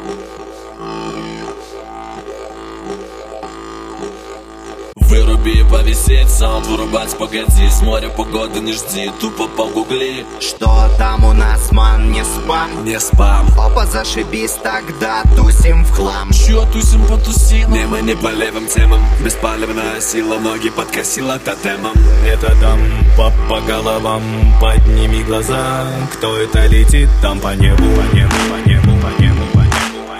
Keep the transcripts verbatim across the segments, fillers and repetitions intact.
Выруби и повисеть, саунд вырубать погоди. С моря погоды не жди, тупо погугли. Что там у нас, ман, не спам? Не спам. Опа, зашибись, тогда тусим в хлам. Чё тусим потусим? Не, мы не по левым темам. Беспалевная сила, ноги подкосила тотемом. Это там по, по головам, подними глаза. Кто это летит там по небу, по небу, по небу, по небу, по небу.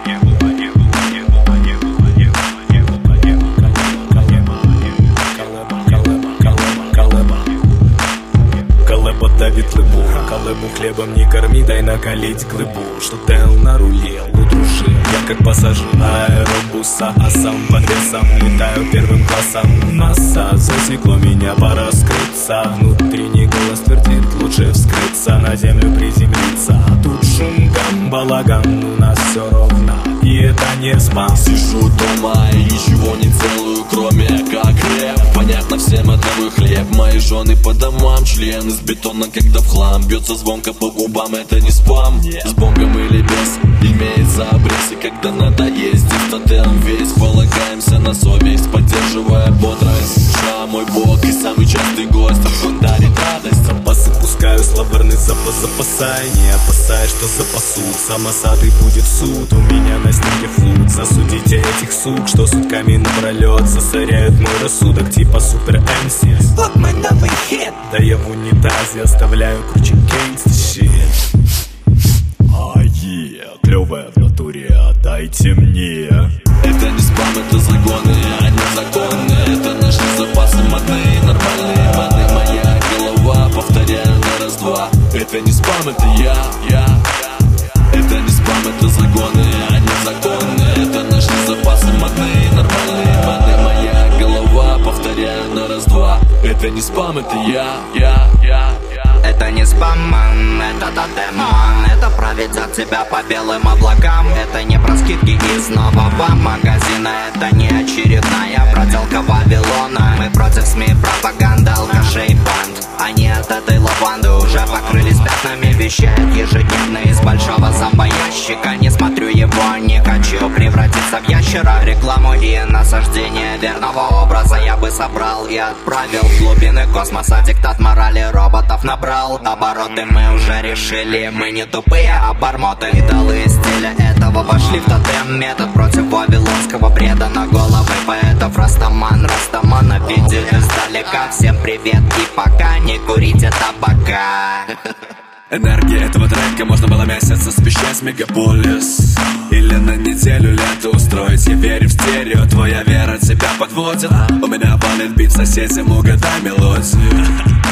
Давит лыбу, колыбу хлебом не корми, дай накалить глыбу. Что Дэл на руле, удружи. Я как пассажир аэробуса, а сам под весом летаю первым классом. НАСА засекло меня, пора скрыться. Внутренний голос твердит, лучше вскрыться, на землю приземлиться. Тут шум, гам, балаган, у нас все ровно, и это не спам. Сижу дома и ничего не делаю, кроме как рэп. Понятно всем, это мой хлеб. Мои жены по домам, член из бетона, когда в хлам. Бьется звонко по губам, это не спам. С бongом или без, имеется обрез. И когда надо ездить, тотем весь. Полагаемся на совесть, поддерживая бодрость. Ша, мой бог и самый частый гость, он дарит радость. Запасы пускаю, словарный запас запасай. Не опасаясь, что запасут, сам осады будет суд. У меня на снимке флут, засудите этих сук, что сутками напролет засоряют мой рассудок, типа супер эм си. Вот мой новый хит. Да я в унитазе оставляю кучу гейнгста щит. Ае, клевая в натуре, отдайте мне. Это не спам, это загоны, а не законы. Это наши запасы модные, нормальные маны. Моя голова, повторяю на раз-два. Это не спам, это я, я. Это не спам, это загоны, а не законы. Это наши запасы модные, нормальные маны. Моя голова, повторяю на раз-два. Это не спам, это я, я, я, я. Это не спам, ман, это тотем, ман. Это проведет тебя по белым облакам. Это не про скидки из нового магазина. Это не очередная проделка Вавилона. Мы против СМИ, пропаганда, алкашей, банд. Они от этой лаванды уже покрылись пятнами. Вещают ежедневно из большого зомбоящика. Не смотрю его, не хочу превратиться в ящера. Рекламу и насаждение верного образа я бы собрал и отправил в глубины космоса. Диктат морали роботов набрал. Обороты мы уже решили, мы не тупые обормоты. Идолы стиля этого вошли в тотем. Метод против вавилонского бреда на головы поэтов. Растаман, Растамана видели издалека. Всем привет и пока, не курите табака. Энергия этого трека можно было месяц освещать мегаполис. Или на неделю лето устроить. Я верю в стерео, твоя вера тебя подводит. У меня валит бит, соседям угадай мелодию.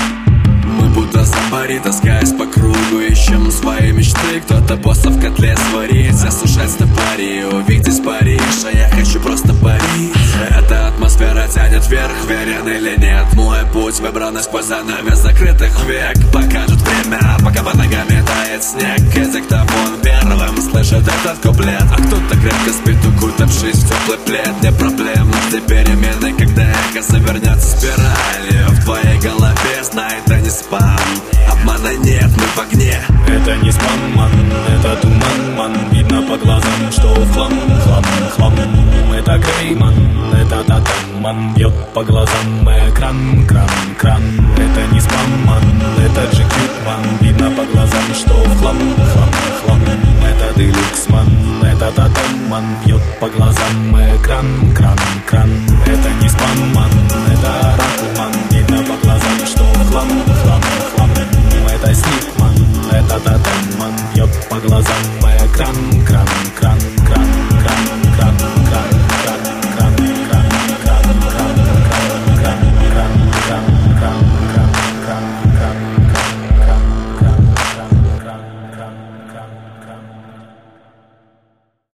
Мы будто зомбари, таскаясь по кругу, ищем свои мечты. Кто-то босса в котле сварить, осушать стопари, увидеть Париж, а я хочу просто парить. Эта атмосфера тянет вверх, верен или нет. Мой путь выбран сквозь занавес закрытых век. Покажет время, пока под ногами тает снег. И диктофон первым слышит этот куплет. А кто-то крепко спит, укутавшись в теплый плед. Не проблема, жди перемены, когда эхо завернется спиралью. В твоей голове знай, это не спам. Обмана нет, мы в огне. Это не спам, ман, это туман, ман. Видно по глазам, что в хлам, хлам, хлам. Это грейман, это тотем, ман. Бьет по глазам экран, кран, кран. Это не спам, ман, это джи кью, ман. Видно по глазам, что в хлам, хлам, хлам. Это делюкс, ман, это тотем, ман. Бьет по глазам экран, кран, кран. Это не спам, ман.